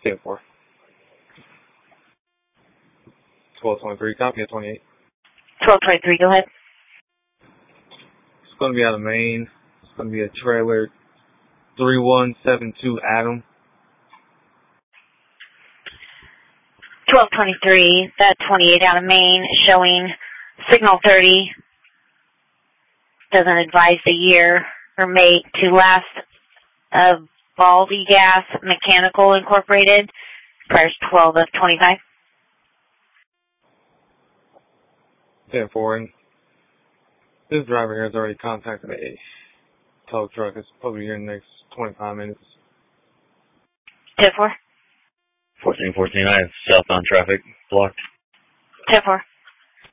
10-4. 1223, copy at 28. 1223, go ahead. It's going to be out of Maine. It's going to be a trailer 3172 Adam. 1223, that 28 out of Maine, showing signal 30. Doesn't advise the year or make to last of Baldy Gas Mechanical Incorporated. Price 12 of 25. 10-4. And this driver here has already contacted a tow truck. It's probably here in the next 25 minutes. 10-4. 1414, I have southbound traffic blocked. 10-4.